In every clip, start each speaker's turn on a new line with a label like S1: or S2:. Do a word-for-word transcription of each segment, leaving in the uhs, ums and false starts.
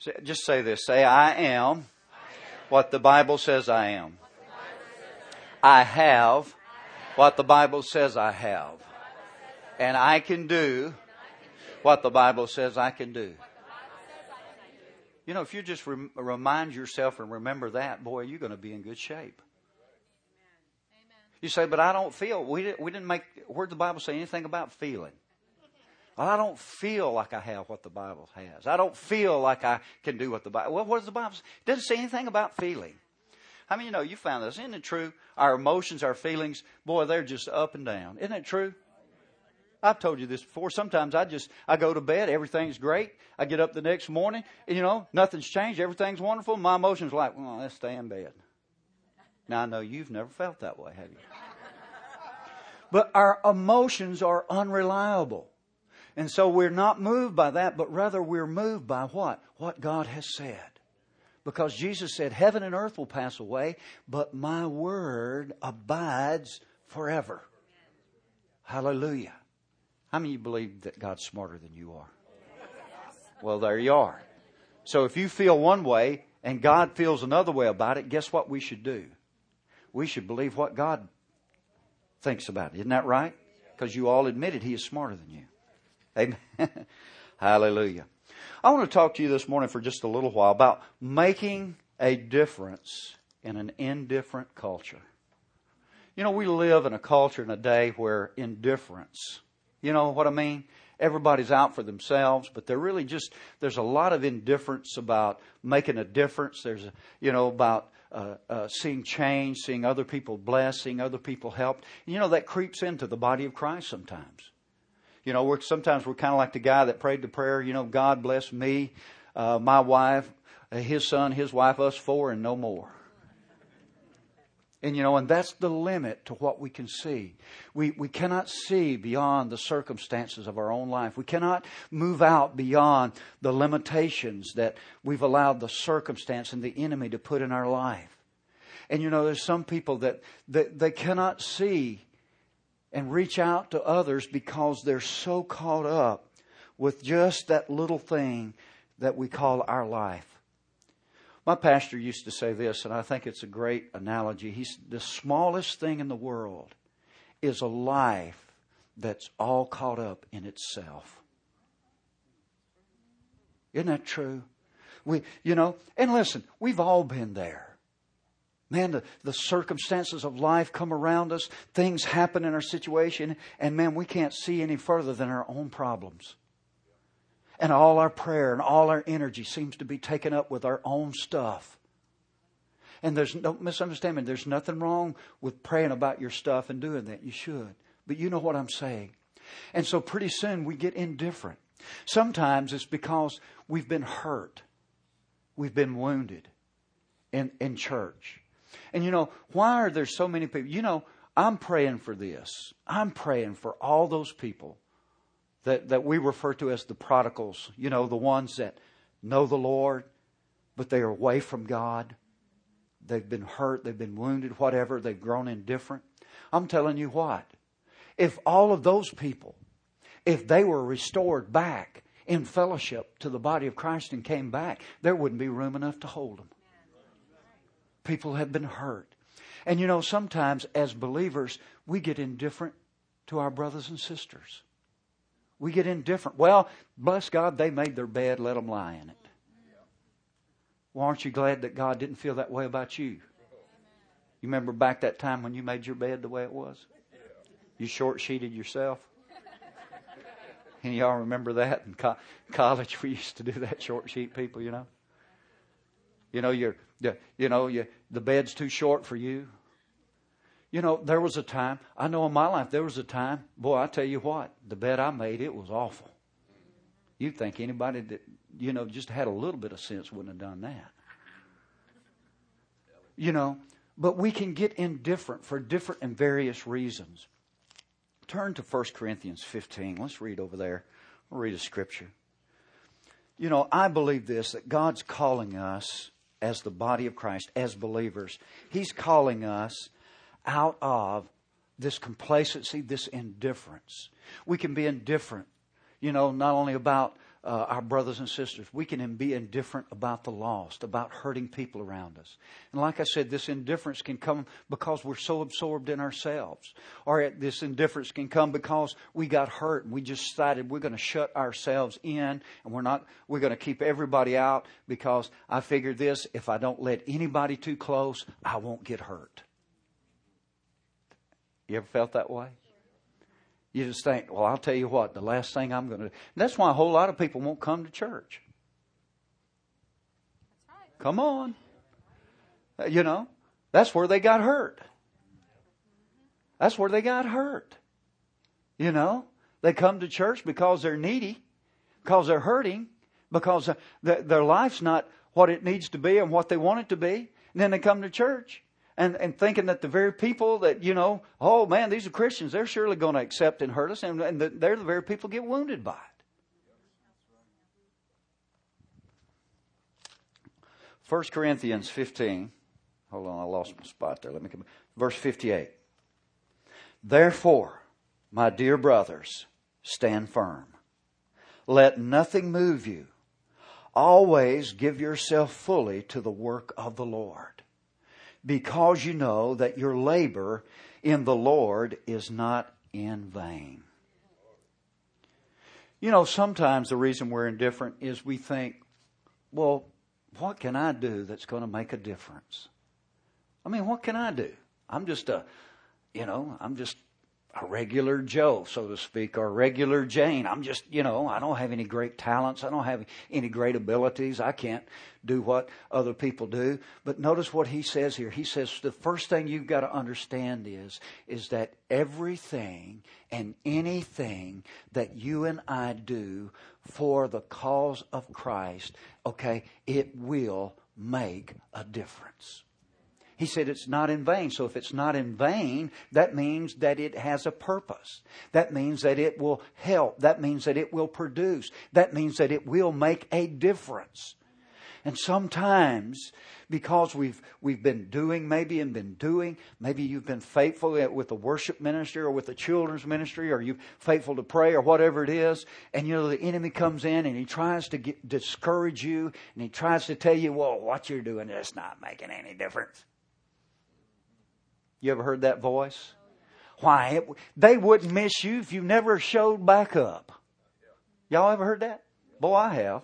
S1: Just say this. Say, I am what the Bible says I am. I have what the Bible says I have. And I can do what the Bible says I can do. You know, if you just rem- remind yourself and remember that, boy, you're going to be in good shape. You say, but I don't feel. We didn't, we didn't make, where'd the Bible say anything about feeling? Well, I don't feel like I have what the Bible has. I don't feel like I can do what the Bible... Well, what does the Bible say? It doesn't say anything about feeling. I mean, you know, you found this. Isn't it true? Our emotions, our feelings, boy, they're just up and down. Isn't it true? I've told you this before. Sometimes I just, I go to bed, everything's great. I get up the next morning, you know, nothing's changed, everything's wonderful. My emotions are like, well, let's stay in bed. Now, I know you've never felt that way, have you? But our emotions are unreliable. And so we're not moved by that, but rather we're moved by what? What God has said. Because Jesus said, heaven and earth will pass away, but my word abides forever. Hallelujah. How many of you believe that God's smarter than you are? Well, there you are. So if you feel one way and God feels another way about it, guess what we should do? We should believe what God thinks about it. Isn't that right? Because you all admitted He is smarter than you. Amen. Hallelujah. I want to talk to you this morning for just a little while about making a difference in an indifferent culture. You know, we live in a culture in a day where indifference, you know what I mean? Everybody's out for themselves, but they're really just, there's a lot of indifference about making a difference. There's, a, you know, about uh, uh, seeing change, seeing other people blessed, seeing other people helped. You know, that creeps into the body of Christ sometimes. You know, we're, sometimes we're kind of like the guy that prayed the prayer, you know, God bless me, uh, my wife, his son, his wife, us four, and no more. And, you know, and that's the limit to what we can see. We we cannot see beyond the circumstances of our own life. We cannot move out beyond the limitations that we've allowed the circumstance and the enemy to put in our life. And, you know, there's some people that, that they cannot see and reach out to others because they're so caught up with just that little thing that we call our life. My pastor used to say this, and I think it's a great analogy. He's the smallest thing in the world is a life that's all caught up in itself. Isn't that true? We, you know, and listen, we've all been there. Man, the, the circumstances of life come around us. Things happen in our situation. And man, we can't see any further than our own problems. And all our prayer and all our energy seems to be taken up with our own stuff. And there's no misunderstanding. There's nothing wrong with praying about your stuff and doing that. You should. But you know what I'm saying. And so pretty soon we get indifferent. Sometimes it's because we've been hurt. We've been wounded in, in church. And you know, why are there so many people? You know, I'm praying for this. I'm praying for all those people that, that we refer to as the prodigals. You know, the ones that know the Lord, but they are away from God. They've been hurt. They've been wounded, whatever. They've grown indifferent. I'm telling you what. If all of those people, if they were restored back in fellowship to the body of Christ and came back, there wouldn't be room enough to hold them. People have been hurt. And you know, sometimes as believers, we get indifferent to our brothers and sisters. We get indifferent. Well, bless God, they made their bed, let them lie in it. Well, aren't you glad that God didn't feel that way about you? You remember back that time when you made your bed the way it was? You short-sheeted yourself. And y'all remember that in co- college? We used to do that, short-sheet people, you know. You know, you're, you know, you, the bed's too short for you. You know, there was a time, I know in my life, there was a time, boy, I tell you what, the bed I made, it was awful. You'd think anybody that, you know, just had a little bit of sense wouldn't have done that. You know, but we can get indifferent for different and various reasons. Turn to First Corinthians fifteen. Let's read over there. I'll read a scripture. You know, I believe this, that God's calling us as the body of Christ, as believers. He's calling us out of this complacency, this indifference. We can be indifferent, you know, not only about uh, our brothers and sisters. We can be indifferent about the lost, about hurting people around us. And like I said, this indifference can come because we're so absorbed in ourselves. Or this indifference can come because we got hurt and we just decided we're going to shut ourselves in and we're not, we're going to keep everybody out because I figured this, if I don't let anybody too close, I won't get hurt. You ever felt that way? You just think, well, I'll tell you what, the last thing I'm going to do. That's why a whole lot of people won't come to church. That's right. Come on. You know, that's where they got hurt. That's where they got hurt. You know, they come to church because they're needy, because they're hurting, because their life's not what it needs to be and what they want it to be. And then they come to church. And, and thinking that the very people that, you know, oh man, these are Christians, they're surely going to accept and hurt us. And, and the, they're the very people get wounded by it. First Corinthians fifteen. Hold on, I lost my spot there. Let me come. Verse fifty-eight. Therefore, my dear brothers, stand firm. Let nothing move you. Always give yourself fully to the work of the Lord, because you know that your labor in the Lord is not in vain. You know, sometimes the reason we're indifferent is we think, well, what can I do that's going to make a difference? I mean, what can I do? I'm just a, you know, I'm just a regular Joe, so to speak, or regular Jane. I'm just, you know, I don't have any great talents. I don't have any great abilities. I can't do what other people do. But notice what he says here. He says the first thing you've got to understand is, is that everything and anything that you and I do for the cause of Christ, okay, it will make a difference. He said it's not in vain. So if it's not in vain, that means that it has a purpose. That means that it will help. That means that it will produce. That means that it will make a difference. And sometimes, because we've we've been doing maybe and been doing, maybe you've been faithful with the worship ministry or with the children's ministry, or you're faithful to pray or whatever it is, and you know the enemy comes in and he tries to get, discourage you, and he tries to tell you, well, what you're doing is not making any difference. You ever heard that voice? Why, it, they wouldn't miss you if you never showed back up. Y'all ever heard that? Boy, I have.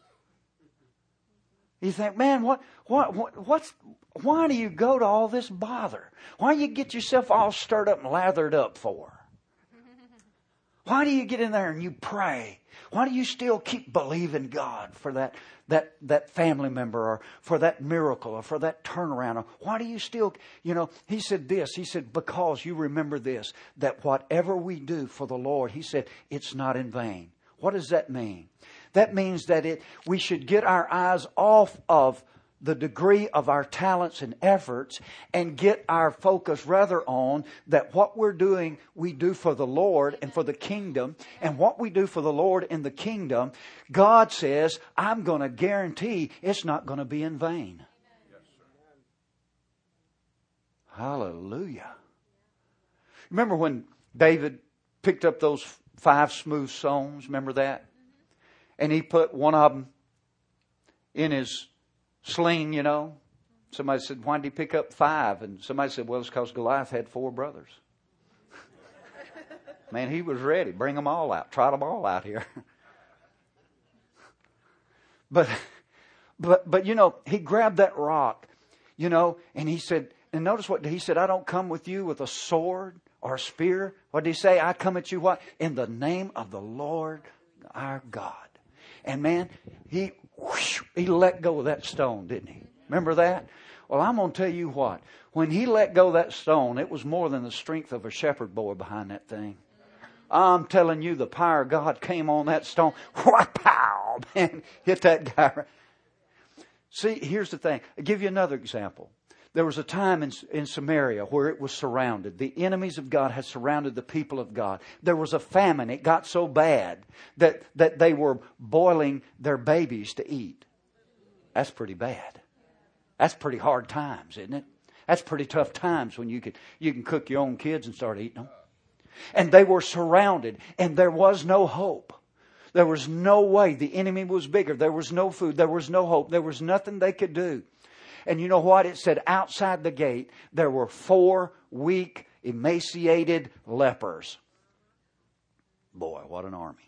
S1: You think, man, what, what, what, what's, why do you go to all this bother? Why do you get yourself all stirred up and lathered up for? Why do you get in there and you pray? Why do you still keep believing God for that, that, that family member, or for that miracle, or for that turnaround? Or why do you still, you know, he said this, he said, because you remember this, that whatever we do for the Lord, he said, it's not in vain. What does that mean? That means that it, we should get our eyes off of the degree of our talents and efforts and get our focus rather on that what we're doing, we do for the Lord and for the kingdom. And what we do for the Lord and the kingdom, God says, I'm going to guarantee it's not going to be in vain. Hallelujah. Remember when David picked up those five smooth stones? Remember that? And he put one of them in his sling, you know. Somebody said, why did he pick up five? And somebody said, well, it's because Goliath had four brothers. Man, he was ready. Bring them all out. Trot them all out here. but, but, but, you know, he grabbed that rock, you know, and he said, and notice what he said, I don't come with you with a sword or a spear. What did he say? I come at you what? In the name of the Lord our God. And man, he whoosh, he let go of that stone, didn't he? Remember that? Well, I'm going to tell you what. When he let go of that stone, it was more than the strength of a shepherd boy behind that thing. I'm telling you, the power of God came on that stone. Pow! Man, hit that guy. See, here's the thing. I'll give you another example. There was a time in, in Samaria where it was surrounded. The enemies of God had surrounded the people of God. There was a famine. It got so bad that, that they were boiling their babies to eat. That's pretty bad. That's pretty hard times, isn't it? That's pretty tough times when you can, you can cook your own kids and start eating them. And they were surrounded, and there was no hope. There was no way. The enemy was bigger. There was no food. There was no hope. There was nothing they could do. And you know what? It said outside the gate, there were four weak, emaciated lepers. Boy, what an army.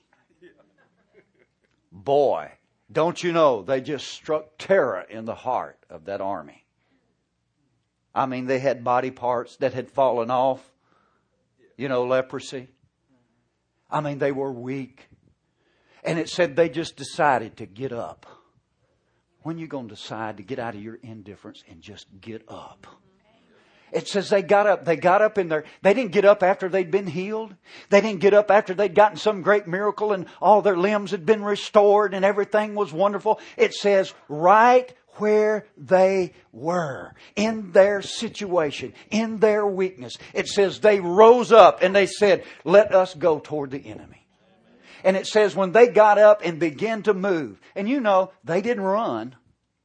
S1: Boy, don't you know, they just struck terror in the heart of that army. I mean, they had body parts that had fallen off. You know, leprosy. I mean, they were weak. And it said they just decided to get up. When are you going to decide to get out of your indifference and just get up? It says they got up. They got up in there. They didn't get up after they'd been healed. They didn't get up after they'd gotten some great miracle and all their limbs had been restored and everything was wonderful. It says right where they were, in their situation, in their weakness. It says they rose up and they said, let us go toward the enemy. And it says when they got up and began to move, and you know, they didn't run.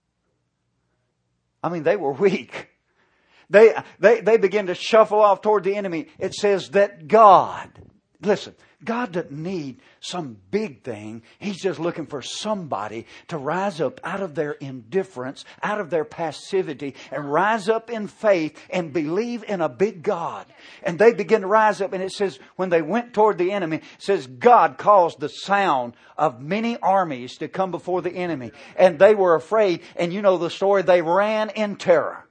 S1: I mean, they were weak. They, they, they began to shuffle off toward the enemy. It says that God, listen, God doesn't need some big thing. He's just looking for somebody to rise up out of their indifference, out of their passivity, and rise up in faith and believe in a big God. And they begin to rise up. And it says when they went toward the enemy, it says God caused the sound of many armies to come before the enemy. And they were afraid. And you know the story. They ran in terror.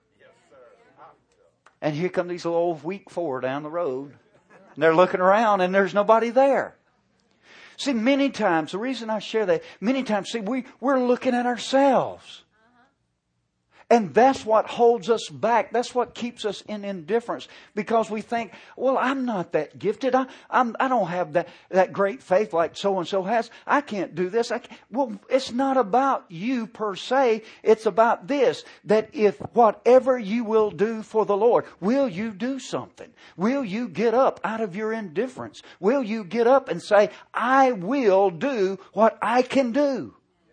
S1: And here come these little old weak four down the road. And they're looking around and there's nobody there. See, many times, the reason I share that, many times, see, we, we're looking at ourselves. And that's what holds us back. That's what keeps us in indifference. Because we think, well, I'm not that gifted. I I'm, I don't have that, that great faith like so-and-so has. I can't do this. I can't. Well, it's not about you per se. It's about this. That if whatever you will do for the Lord, will you do something? Will you get up out of your indifference? Will you get up and say, I will do what I can do?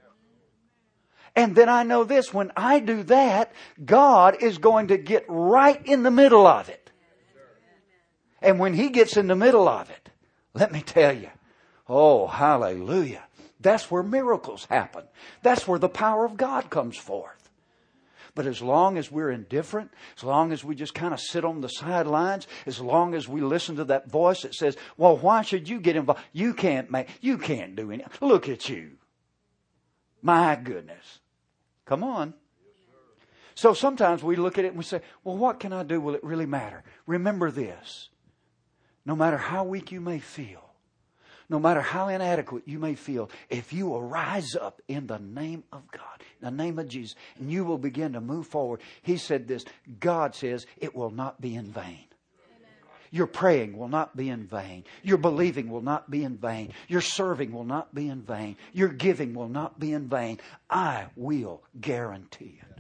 S1: And then I know this, when I do that, God is going to get right in the middle of it. And when He gets in the middle of it, let me tell you, oh, hallelujah. That's where miracles happen. That's where the power of God comes forth. But as long as we're indifferent, as long as we just kind of sit on the sidelines, as long as we listen to that voice that says, well, why should you get involved? You can't make, you can't do anything. Look at you. My goodness. Come on. So sometimes we look at it and we say, well, what can I do? Will it really matter? Remember this. No matter how weak you may feel, no matter how inadequate you may feel, if you will rise up in the name of God, in the name of Jesus, and you will begin to move forward. He said this, God says it will not be in vain. Your praying will not be in vain. Your believing will not be in vain. Your serving will not be in vain. Your giving will not be in vain. I will guarantee it.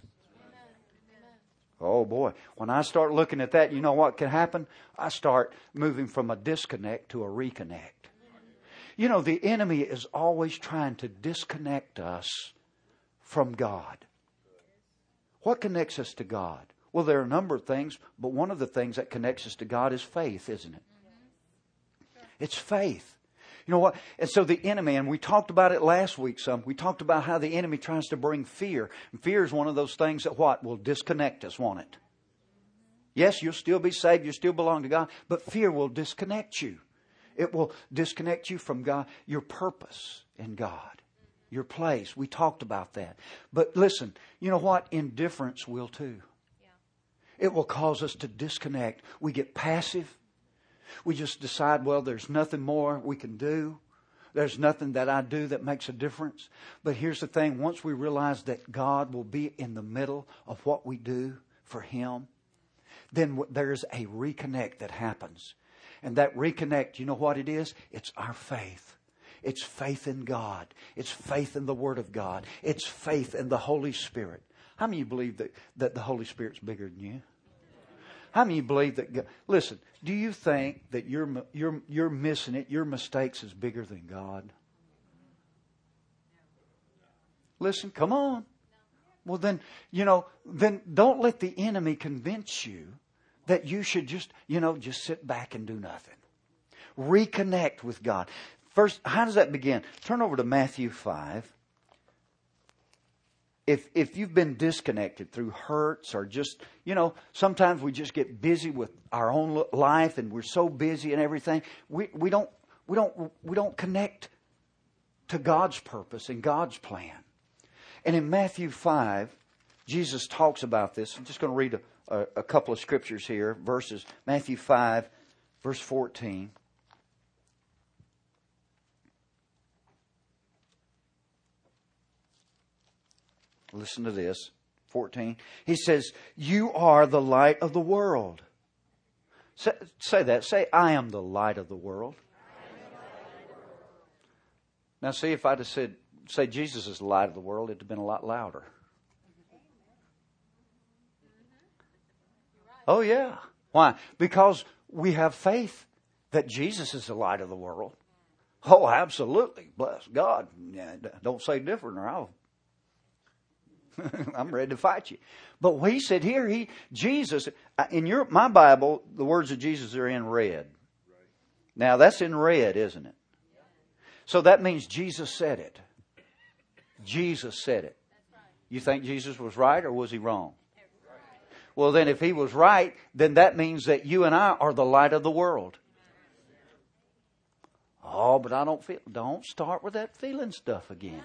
S1: Oh boy, when I start looking at that, you know what can happen? I start moving from a disconnect to a reconnect. You know, the enemy is always trying to disconnect us from God. What connects us to God? Well, there are a number of things, but one of the things that connects us to God is faith, isn't it? It's faith. You know what? And so the enemy, and we talked about it last week some, we talked about how the enemy tries to bring fear. And fear is one of those things that what? Will disconnect us, won't it? Yes, you'll still be saved, you still belong to God, but fear will disconnect you. It will disconnect you from God, your purpose in God, your place. We talked about that. But listen, you know what? Indifference will too. It will cause us to disconnect. We get passive. We just decide, well, there's nothing more we can do. There's nothing that I do that makes a difference. But here's the thing. Once we realize that God will be in the middle of what we do for Him, then there's a reconnect that happens. And that reconnect, you know what it is? It's our faith. It's faith in God. It's faith in the Word of God. It's faith in the Holy Spirit. How many of you believe that, that the Holy Spirit's bigger than you? How many of you believe that God... Listen, do you think that you're, you're, you're missing it, your mistakes is bigger than God? Listen, come on. Well then, you know, then don't let the enemy convince you that you should just, you know, just sit back and do nothing. Reconnect with God. First, how does that begin? Turn over to Matthew five. If if you've been disconnected through hurts or just, you know, sometimes we just get busy with our own life and we're so busy and everything, we we don't we don't we don't connect to God's purpose and God's plan. And in Matthew five, Jesus talks about this. I'm just going to read a, a, a couple of scriptures here, verses. Matthew five, verse fourteen. Listen to this. fourteen. He says, you are the light of the world. Say, say that. Say, I am the light of the world. Now see, if I'd have said, say Jesus is the light of the world, it'd have been a lot louder. Oh yeah. Why? Because we have faith that Jesus is the light of the world. Oh, absolutely. Bless God. Yeah, don't say different or I'll I'm ready to fight you. But he said here, he Jesus, in your my Bible, the words of Jesus are in red. Now that's in red, isn't it? So that means Jesus said it. Jesus said it. You think Jesus was right or was he wrong? Well, then if he was right, then that means that you and I are the light of the world. Oh, but I don't feel. Don't start with that feeling stuff again.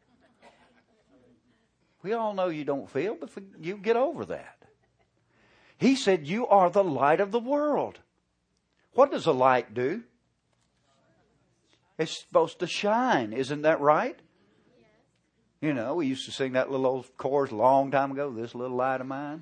S1: We all know you don't feel, but you get over that. He said, you are the light of the world. What does a light do? It's supposed to shine. Isn't that right? You know, we used to sing that little old chorus a long time ago, this little light of mine.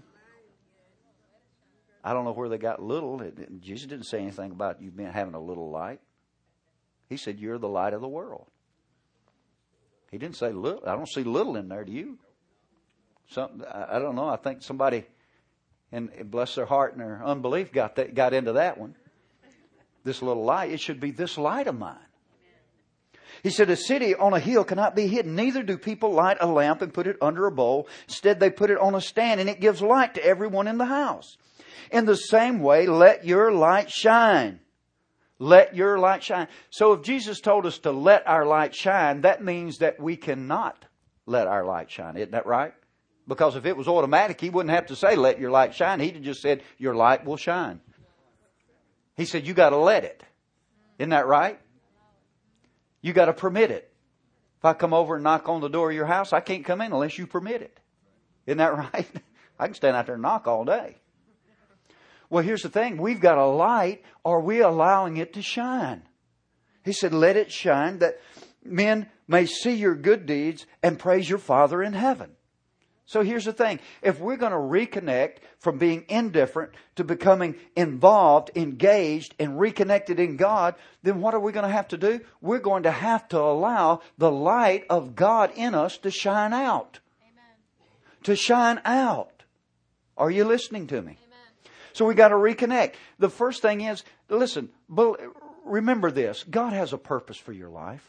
S1: I don't know where they got little. It, Jesus didn't say anything about you having a little light. He said, you're the light of the world. He didn't say little. I don't see little in there, do you? Some, I don't know. I think somebody, and bless their heart and their unbelief, got that, got into that one. This little light. It should be this light of mine. He said, a city on a hill cannot be hidden. Neither do people light a lamp and put it under a bowl. Instead, they put it on a stand, and it gives light to everyone in the house. In the same way, let your light shine. Let your light shine. So if Jesus told us to let our light shine, that means that we cannot let our light shine. Isn't that right? Because if it was automatic, he wouldn't have to say, let your light shine. He'd have just said, your light will shine. He said, you got to let it. Isn't that right? You got to permit it. If I come over and knock on the door of your house, I can't come in unless you permit it. Isn't that right? I can stand out there and knock all day. Well, here's the thing. We've got a light. Are we allowing it to shine? He said, let it shine that men may see your good deeds and praise your Father in heaven. So here's the thing. If we're going to reconnect from being indifferent to becoming involved, engaged, and reconnected in God, then what are we going to have to do? We're going to have to allow the light of God in us to shine out. Amen. To shine out. Are you listening to me? Amen. So we got to reconnect. The first thing is, listen, remember this. God has a purpose for your life.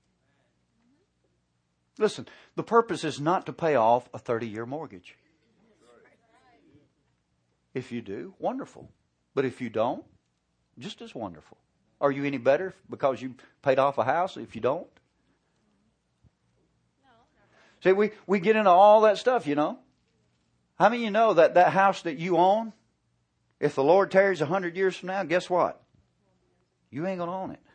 S1: Listen, the purpose is not to pay off a thirty-year mortgage. If you do, wonderful. But if you don't, just as wonderful. Are you any better because you paid off a house if you don't? See, we, we get into all that stuff, you know. How many of you know that that house that you own, if the Lord tarries a hundred years from now, guess what? You ain't going to own it.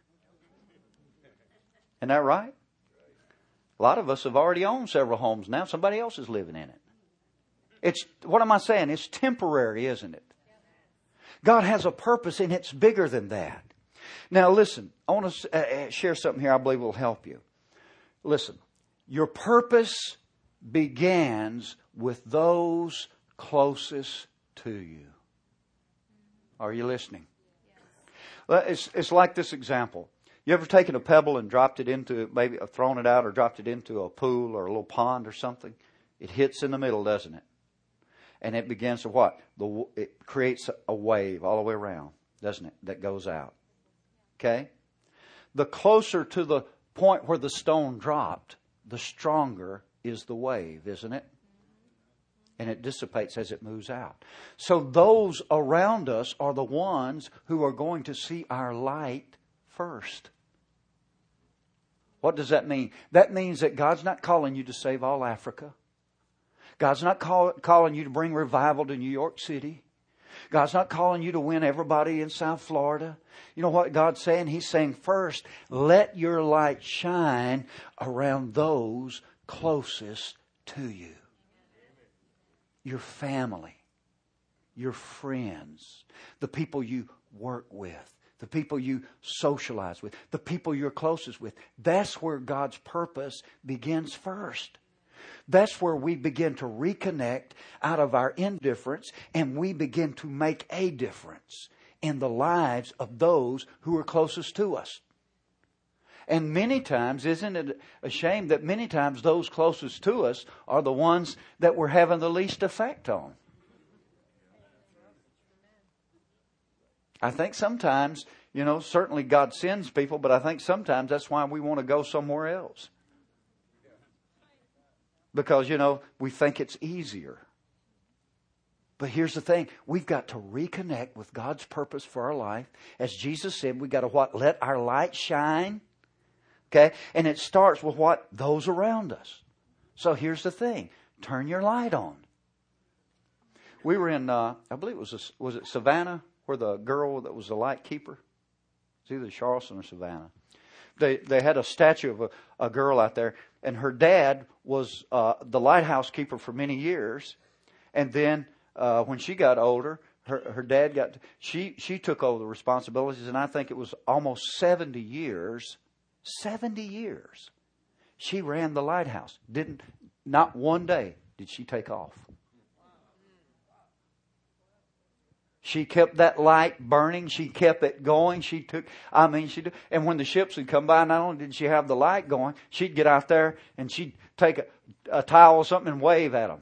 S1: Isn't that right? A lot of us have already owned several homes now. Somebody else is living in it. It's, what am I saying? It's temporary, isn't it? God has a purpose and it's bigger than that. Now listen, I want to share something here I believe will help you. Listen, your purpose begins with those closest to you. Are you listening? It's, it's like this example. You ever taken a pebble and dropped it into, maybe thrown it out or dropped it into a pool or a little pond or something? It hits in the middle, doesn't it? And it begins to what? The, it creates a wave all the way around, doesn't it? That goes out. Okay? The closer to the point where the stone dropped, the stronger is the wave, isn't it? And it dissipates as it moves out. So those around us are the ones who are going to see our light first. What does that mean? That means that God's not calling you to save all Africa. God's not call, calling you to bring revival to New York City. God's not calling you to win everybody in South Florida. You know what God's saying? He's saying, first, let your light shine around those closest to you. Your family, your friends, the people you work with, the people you socialize with, the people you're closest with. That's where God's purpose begins first. That's where we begin to reconnect out of our indifference, and we begin to make a difference in the lives of those who are closest to us. And many times, isn't it a shame that many times those closest to us are the ones that we're having the least effect on? I think sometimes, you know, certainly God sends people, but I think sometimes that's why we want to go somewhere else. Because, you know, we think it's easier. But here's the thing. We've got to reconnect with God's purpose for our life. As Jesus said, we've got to what? Let our light shine. Okay? And it starts with what? Those around us. So here's the thing. Turn your light on. We were in, uh, I believe it was, a, was it Savannah, where the girl that was the light keeper? It's either Charleston or Savannah. They they had a statue of a, a girl out there, and her dad was uh, the lighthouse keeper for many years. And then uh, when she got older, her her dad got she she took over the responsibilities, and I think it was almost seventy years. Seventy years, she ran the lighthouse. Didn't not one day did she take off. She kept that light burning. She kept it going. She took, I mean, she did. And when the ships would come by, not only did she have the light going, she'd get out there and she'd take a, a towel or something and wave at them.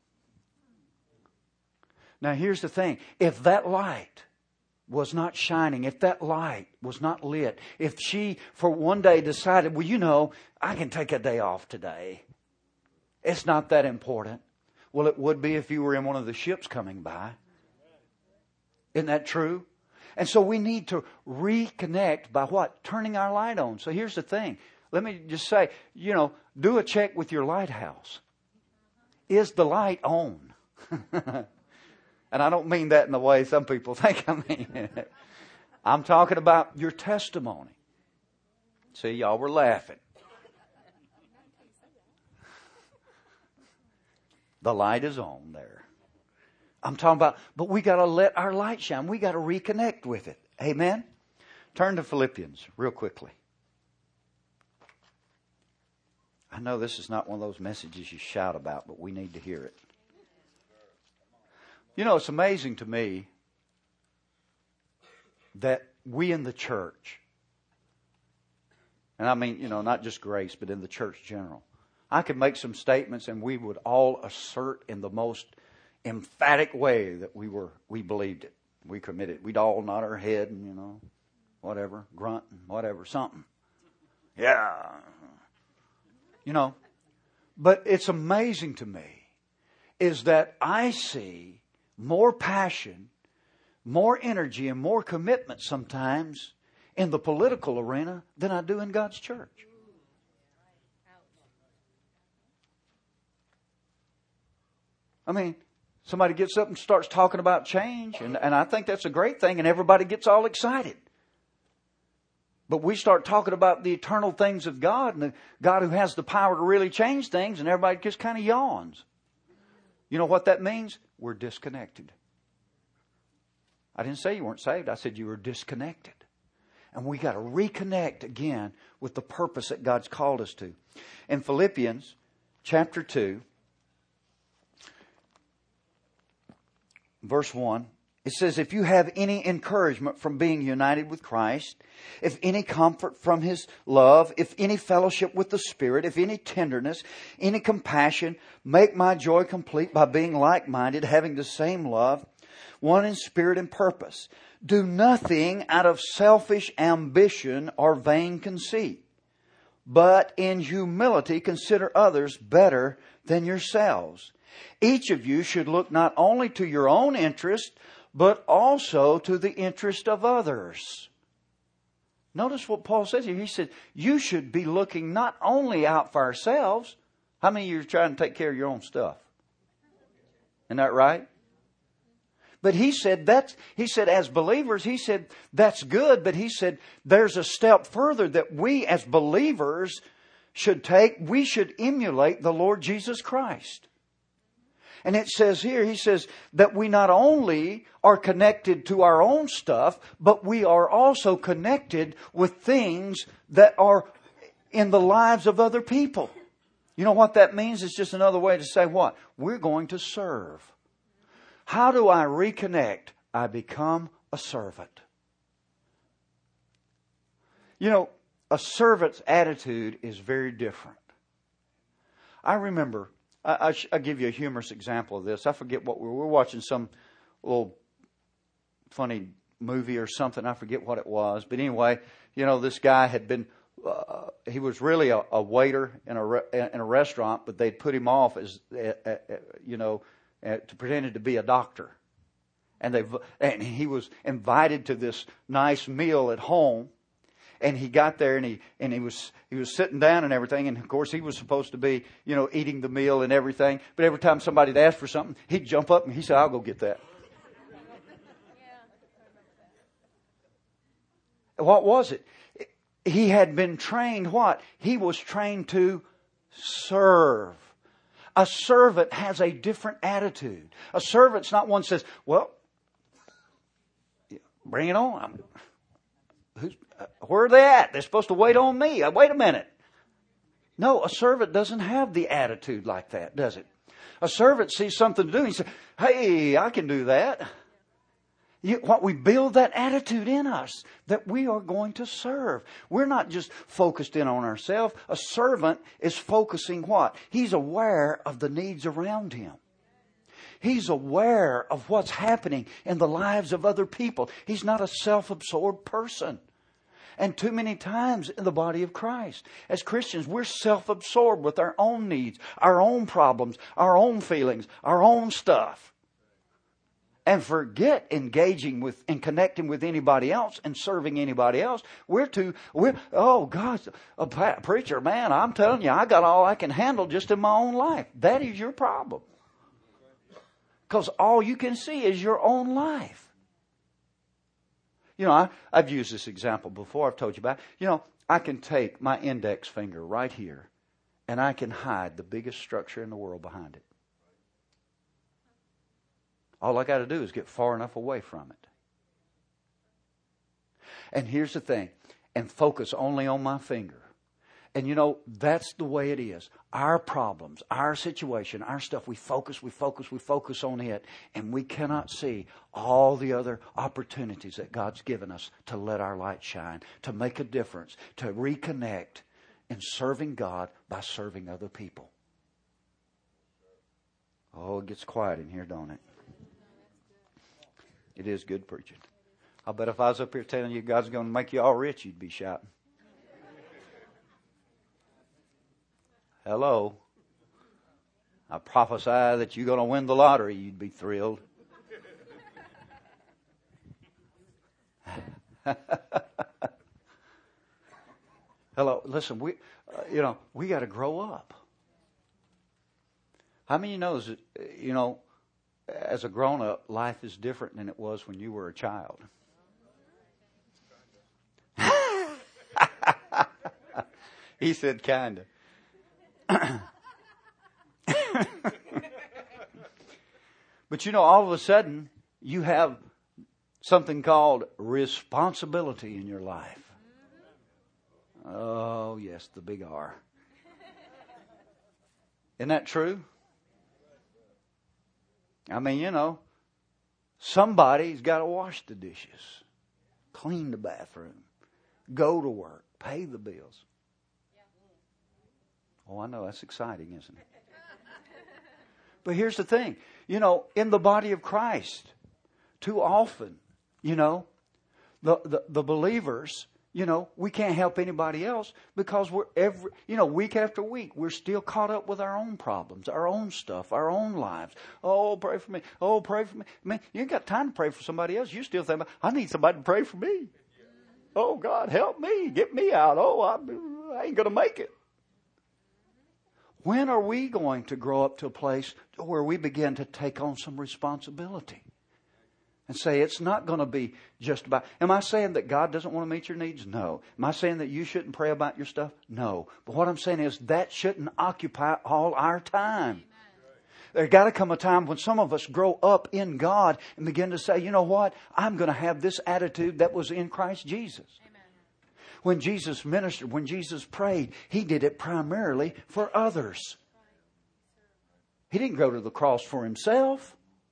S1: Now, here's the thing. If that light was not shining, if that light was not lit, if she for one day decided, well, you know, I can take a day off today. It's not that important. Well, it would be if you were in one of the ships coming by. Isn't that true? And so we need to reconnect by what? Turning our light on. So here's the thing. Let me just say, you know, do a check with your lighthouse. Is the light on? And I don't mean that in the way some people think I mean it. I'm talking about your testimony. See, y'all were laughing. The light is on there. I'm talking about, but we got to let our light shine. We got to reconnect with it. Amen? Turn to Philippians real quickly. I know this is not one of those messages you shout about, but we need to hear it. You know, it's amazing to me that we in the church, and I mean, you know, not just Grace, but in the church general, I could make some statements and we would all assert in the most emphatic way that we were, we believed it. We committed. We'd all nod our head and, you know, whatever, grunt and whatever, something. Yeah. You know, but it's amazing to me is that I see more passion, more energy, and more commitment sometimes in the political arena than I do in God's church. I mean, somebody gets up and starts talking about change, and, and I think that's a great thing, and everybody gets all excited. But we start talking about the eternal things of God and the God who has the power to really change things, and everybody just kind of yawns. You know what that means? We're disconnected. I didn't say you weren't saved. I said you were disconnected. And we got to reconnect again with the purpose that God's called us to. In Philippians chapter two, verse one, it says, if you have any encouragement from being united with Christ, if any comfort from His love, if any fellowship with the Spirit, if any tenderness, any compassion, make my joy complete by being like-minded, having the same love, one in spirit and purpose. Do nothing out of selfish ambition or vain conceit, but in humility consider others better than yourselves. Each of you should look not only to your own interest, but also to the interest of others. Notice what Paul says here. He said, you should be looking not only out for ourselves. How many of you are trying to take care of your own stuff? Isn't that right? But he said that, he said as believers, he said that's good, but he said there's a step further that we as believers should take. We should emulate the Lord Jesus Christ. And it says here, he says that we not only are connected to our own stuff, but we are also connected with things that are in the lives of other people. You know what that means? It's just another way to say what? We're going to serve. How do I reconnect? I become a servant. You know, a servant's attitude is very different. I remember, I, I I'll give you a humorous example of this. I forget what we were, we were watching some little funny movie or something. I forget what it was. But anyway, you know, this guy had been, uh, he was really a, a waiter in a, re, in a restaurant, but they'd put him off as, uh, uh, you know, uh, to pretended to be a doctor. And they and he was invited to this nice meal at home. And he got there and he and he was he was sitting down and everything. And of course he was supposed to be, you know, eating the meal and everything. But every time somebody'd ask for something, he'd jump up and he said, "I'll go get that." Yeah. What was it? He had been trained what? He was trained to serve. A servant has a different attitude. A servant's not one who says, "Well, bring it on. I'm, who's, uh, where are they at? They're supposed to wait on me. Uh, wait a minute." No, a servant doesn't have the attitude like that, does it? A servant sees something to do and he says, "Hey, I can do that." You, what we build that attitude in us that we are going to serve. We're not just focused in on ourselves. A servant is focusing what? He's aware of the needs around him. He's aware of what's happening in the lives of other people. He's not a self-absorbed person. And too many times in the body of Christ, as Christians, we're self-absorbed with our own needs, our own problems, our own feelings, our own stuff. And forget engaging with and connecting with anybody else and serving anybody else. We're too, we're, oh God, a preacher, man, I'm telling you, I got all I can handle just in my own life. That is your problem. Because all you can see is your own life. You know, I, I've used this example before. I've told you about it. You know, I can take my index finger right here and I can hide the biggest structure in the world behind it. All I got to do is get far enough away from it. And here's the thing. And focus only on my finger. And you know, that's the way it is. Our problems, our situation, our stuff, we focus, we focus, we focus on it. And we cannot see all the other opportunities that God's given us to let our light shine, to make a difference, to reconnect in serving God by serving other people. Oh, it gets quiet in here, don't it? It is good preaching. I bet if I was up here telling you God's going to make you all rich, you'd be shouting. Hello. I prophesy that you're going to win the lottery, you'd be thrilled. Hello. Listen, we, uh, you know, we got to grow up. How many of you know that, you know, as a grown-up, life is different than it was when you were a child? He said kind of. But you know, all of a sudden, you have something called responsibility in your life. Oh, yes, the big R. Isn't that true? I mean, you know, somebody's got to wash the dishes, clean the bathroom, go to work, pay the bills. Oh, I know, that's exciting, isn't it? But here's the thing. You know, in the body of Christ, too often, you know, the, the, the believers, you know, we can't help anybody else because we're every, you know, week after week, we're still caught up with our own problems, our own stuff, our own lives. Oh, pray for me. Oh, pray for me. Man, you ain't got time to pray for somebody else. You still think, I need somebody to pray for me. Oh, God, help me. Get me out. Oh, I, I ain't going to make it. When are we going to grow up to a place where we begin to take on some responsibility? And say it's not going to be just about... Am I saying that God doesn't want to meet your needs? No. Am I saying that you shouldn't pray about your stuff? No. But what I'm saying is that shouldn't occupy all our time. There's got to come a time when some of us grow up in God and begin to say, you know what? I'm going to have this attitude that was in Christ Jesus. Amen. When Jesus ministered, when Jesus prayed, He did it primarily for others. He didn't go to the cross for Himself.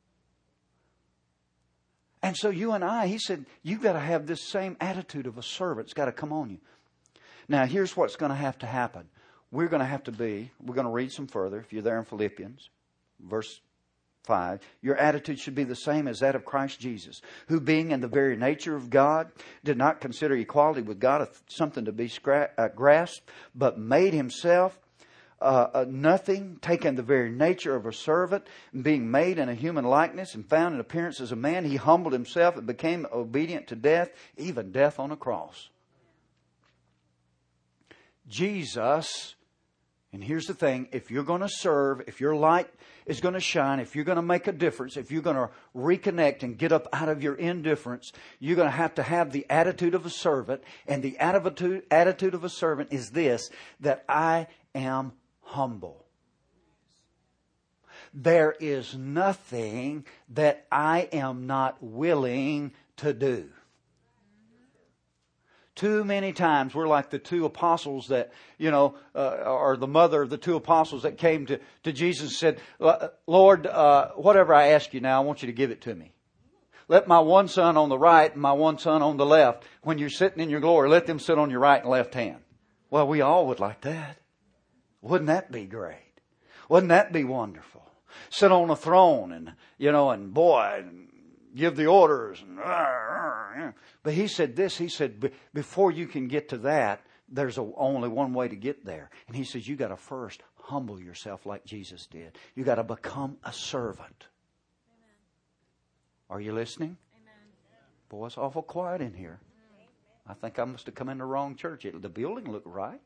S1: And so you and I, He said, you've got to have this same attitude of a servant. It's got to come on you. Now, here's what's going to have to happen. We're going to have to be, we're going to read some further. If you're there in Philippians, verse five, your attitude should be the same as that of Christ Jesus, who being in the very nature of God, did not consider equality with God something to be scra- uh, grasped, but made Himself Uh, uh, nothing, taking the very nature of a servant, being made in a human likeness and found in appearance as a man, He humbled Himself and became obedient to death, even death on a cross. Jesus, and here's the thing, if you're going to serve, if your light is going to shine, if you're going to make a difference, if you're going to reconnect and get up out of your indifference, you're going to have to have the attitude of a servant. And the attitude, attitude of a servant is this, that I am humble. There is nothing that I am not willing to do. Too many times we're like the two apostles that, you know, uh, or the mother of the two apostles that came to, to Jesus and said, Lord, uh, whatever I ask you now, I want you to give it to me. Let my one son on the right and my one son on the left, when you're sitting in your glory, let them sit on your right and left hand. Well, we all would like that. Wouldn't that be great? Wouldn't that be wonderful? Sit on a throne and, you know, and boy, and give the orders. And, but He said this, He said, before you can get to that, there's a, only one way to get there. And He says, you got to first humble yourself like Jesus did. You got to become a servant. Amen. Are you listening? Amen. Boy, it's awful quiet in here. I think I must have come in the wrong church. It, the building looked right.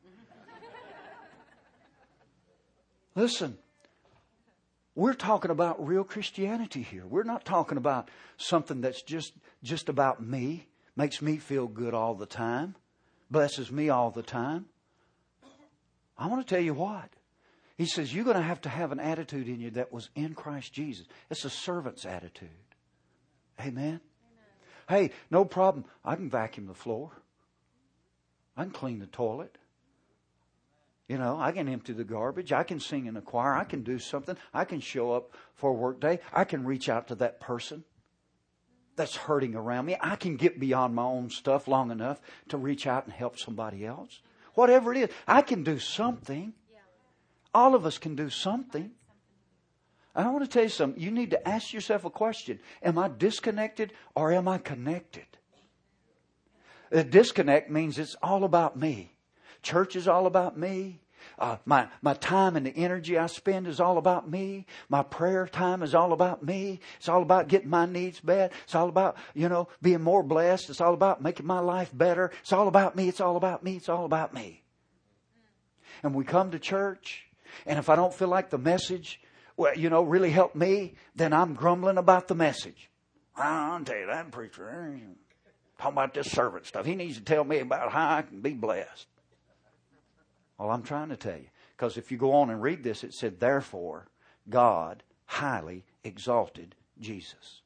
S1: Listen, we're talking about real Christianity here. We're not talking about something that's just, just about me, makes me feel good all the time, blesses me all the time. I want to tell you what. He says you're going to have to have an attitude in you that was in Christ Jesus. It's a servant's attitude. Amen? Amen. Hey, no problem. I can vacuum the floor. I can clean the toilet. You know, I can empty the garbage. I can sing in a choir. I can do something. I can show up for a work day. I can reach out to that person that's hurting around me. I can get beyond my own stuff long enough to reach out and help somebody else. Whatever it is, I can do something. All of us can do something. And I want to tell you something. You need to ask yourself a question. Am I disconnected or am I connected? A disconnect means it's all about me. Church is all about me. Uh, my, my time and the energy I spend is all about me. My prayer time is all about me. It's all about getting my needs met. It's all about, you know, being more blessed. It's all about making my life better. It's all about me. It's all about me. It's all about me. And we come to church, and if I don't feel like the message, well, you know, really helped me, then I'm grumbling about the message. I'll tell you that preacher, talking about this servant stuff. He needs to tell me about how I can be blessed. Well, I'm trying to tell you. Because if you go on and read this, it said, therefore, God highly exalted Jesus.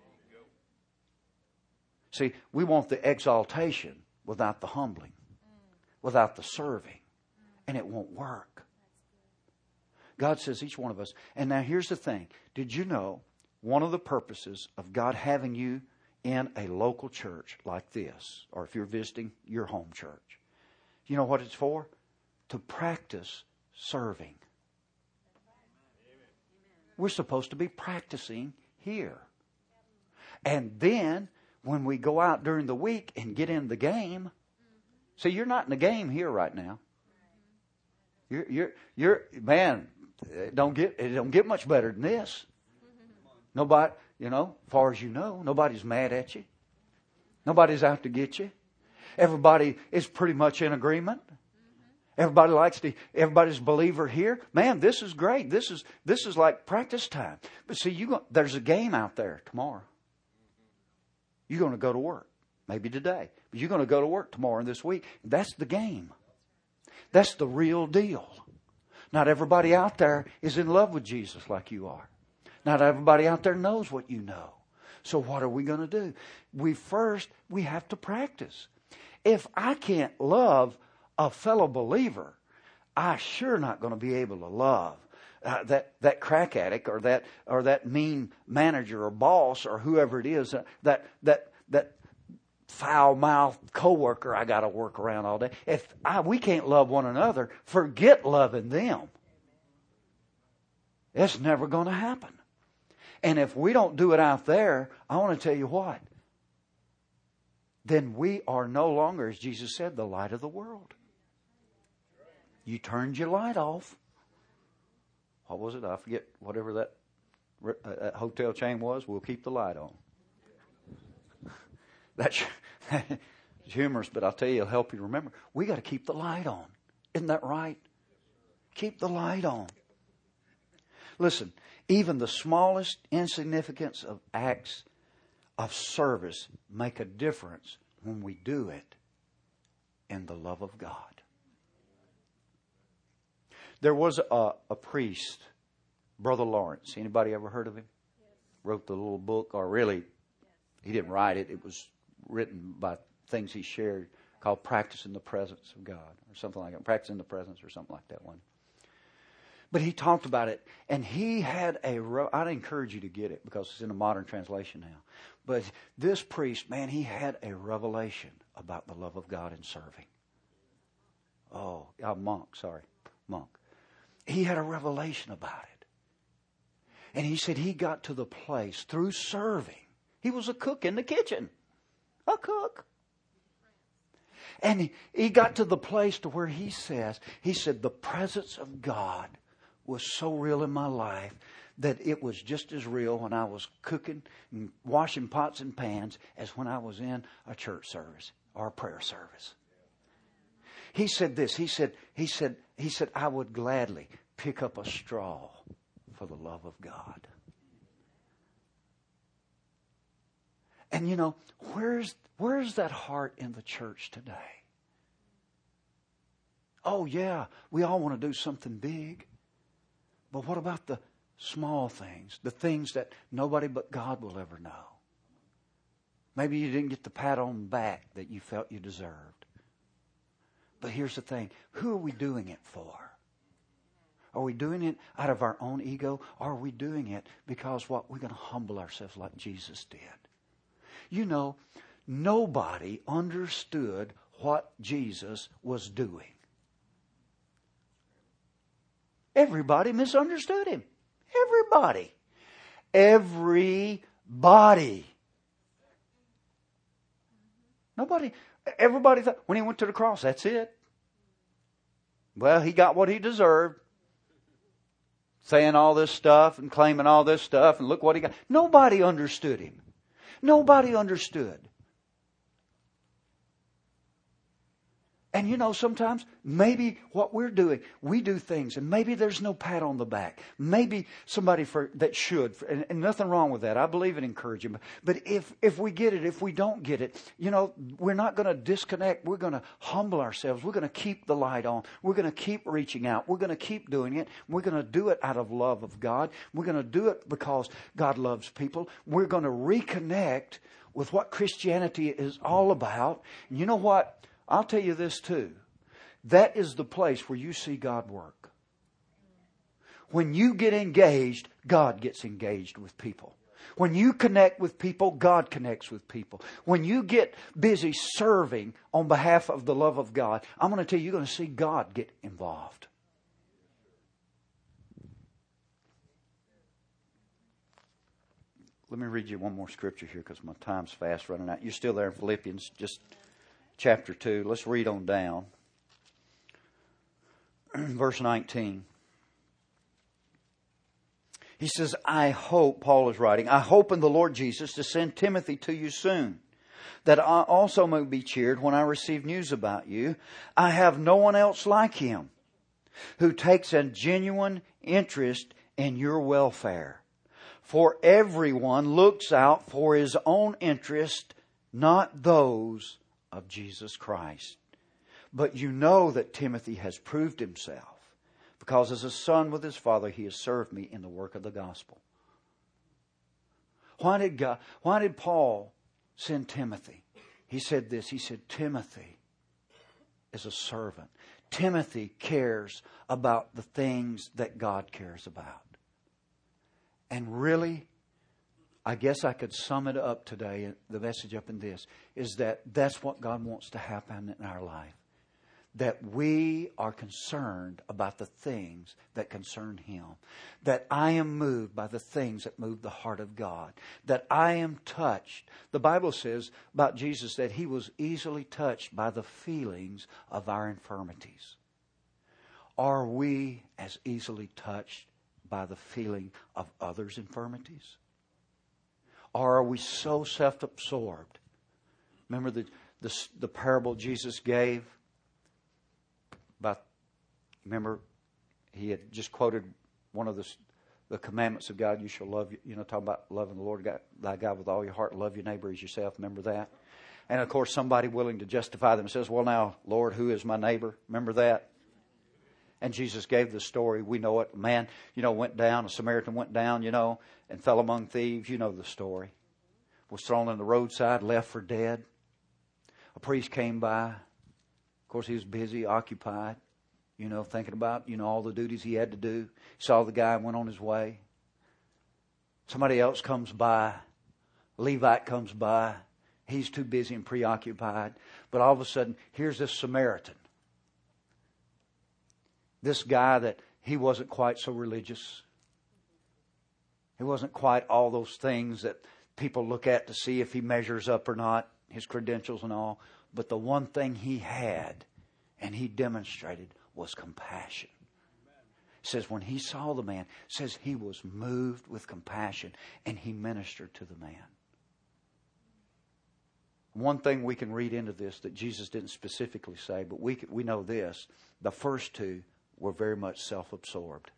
S1: See, we want the exaltation without the humbling, without the serving. And it won't work. God says each one of us. And now here's the thing. Did you know one of the purposes of God having you in a local church like this, or if you're visiting your home church, you know what it's for? To practice serving. We're supposed to be practicing here. And then when we go out during the week and get in the game, see, you're not in the game here right now. You're, you're, you're, man, it don't get, it don't get much better than this. Nobody, you know, as far as you know, nobody's mad at you. Nobody's out to get you. Everybody is pretty much in agreement. Everybody likes to, everybody's a believer here. Man, this is great. This is, this is like practice time. But see, you go, there's a game out there tomorrow. You're going to go to work. Maybe today. But you're going to go to work tomorrow and this week. That's the game. That's the real deal. Not everybody out there is in love with Jesus like you are. Not everybody out there knows what you know. So what are we going to do? We first, we have to practice. If I can't love a fellow believer, I sure not going to be able to love uh, that that crack addict or that or that mean manager or boss or whoever it is, uh, that that that foul-mouthed coworker I got to work around all day. If I, we can't love one another, forget loving them. It's never going to happen. And if we don't do it out there, I want to tell you what. Then we are no longer, as Jesus said, the light of the world. You turned your light off. What was it? I forget. Whatever that, uh, that hotel chain was, we'll keep the light on. That's humorous, but I'll tell you, it'll help you remember. We got to keep the light on. Isn't that right? Keep the light on. Listen, even the smallest insignificance of acts of service make a difference when we do it in the love of God. There was a, a priest, Brother Lawrence. Anybody ever heard of him? Yes. Wrote the little book, or really, he didn't write it. It was written by things he shared called Practicing the Presence of God, or something like that. Practicing the Presence, or something like that one. But he talked about it, and he had a, I'd encourage you to get it because it's in a modern translation now. But this priest, man, he had a revelation about the love of God in serving. Oh, a monk, sorry, monk. He had a revelation about it. And he said he got to the place through serving. He was a cook in the kitchen. A cook. And he, he got to the place to where he says, he said, the presence of God was so real in my life that it was just as real when I was cooking and washing pots and pans as when I was in a church service or a prayer service. He said this, he said, he said, he said, I would gladly pick up a straw for the love of God. And you know, where's, where's that heart in the church today? Oh yeah, we all want to do something big. But what about the small things, the things that nobody but God will ever know? Maybe you didn't get the pat on the back that you felt you deserved. But here's the thing. Who are we doing it for? Are we doing it out of our own ego? Or are we doing it because what we're going to humble ourselves like Jesus did? You know, nobody understood what Jesus was doing. Everybody misunderstood him. Everybody. Everybody. Nobody. Everybody thought, when he went to the cross, that's it. Well, he got what he deserved. Saying all this stuff and claiming all this stuff and look what he got. Nobody understood him. Nobody understood. And you know, sometimes maybe what we're doing, we do things and maybe there's no pat on the back. Maybe somebody for that should, and, and nothing wrong with that. I believe in encouraging. But if, if we get it, if we don't get it, you know, we're not going to disconnect. We're going to humble ourselves. We're going to keep the light on. We're going to keep reaching out. We're going to keep doing it. We're going to do it out of love of God. We're going to do it because God loves people. We're going to reconnect with what Christianity is all about. And you know what? I'll tell you this too. That is the place where you see God work. When you get engaged, God gets engaged with people. When you connect with people, God connects with people. When you get busy serving on behalf of the love of God, I'm going to tell you, you're going to see God get involved. Let me read you one more scripture here because my time's fast running out. You're still there in Philippians, just chapter two. Let's read on down. Verse nineteen. He says, I hope, Paul is writing, I hope in the Lord Jesus to send Timothy to you soon, that I also may be cheered when I receive news about you. I have no one else like him who takes a genuine interest in your welfare. For everyone looks out for his own interest, not those of Jesus Christ. But you know that Timothy has proved himself, because as a son with his father, he has served me in the work of the gospel. Why did God, why did Paul send Timothy? He said this, he said, Timothy is a servant. Timothy cares about the things that God cares about. And really, I guess I could sum it up today, the message up in this, is that that's what God wants to happen in our life. That we are concerned about the things that concern Him. That I am moved by the things that move the heart of God. That I am touched. The Bible says about Jesus that He was easily touched by the feelings of our infirmities. Are we as easily touched by the feeling of others' infirmities? Or are we so self-absorbed? Remember the, the, the parable Jesus gave? About, remember, he had just quoted one of the, the commandments of God. You shall love, you know, talking about loving the Lord God, thy God with all your heart. Love your neighbor as yourself. Remember that? And of course, somebody willing to justify themselves. Well, now, Lord, who is my neighbor? Remember that? And Jesus gave the story. We know it. A man, you know, went down. A Samaritan went down, you know, and fell among thieves. You know the story. Was thrown on the roadside, left for dead. A priest came by. Of course, he was busy, occupied, you know, thinking about, you know, all the duties he had to do. Saw the guy and went on his way. Somebody else comes by. Levite comes by. He's too busy and preoccupied. But all of a sudden, here's this Samaritan. This guy that he wasn't quite so religious. He wasn't quite all those things that people look at to see if he measures up or not, his credentials and all. But the one thing he had, and he demonstrated, was compassion. It says when he saw the man, it says he was moved with compassion, and he ministered to the man. One thing we can read into this that Jesus didn't specifically say, but we we know this. The first two were very much self-absorbed.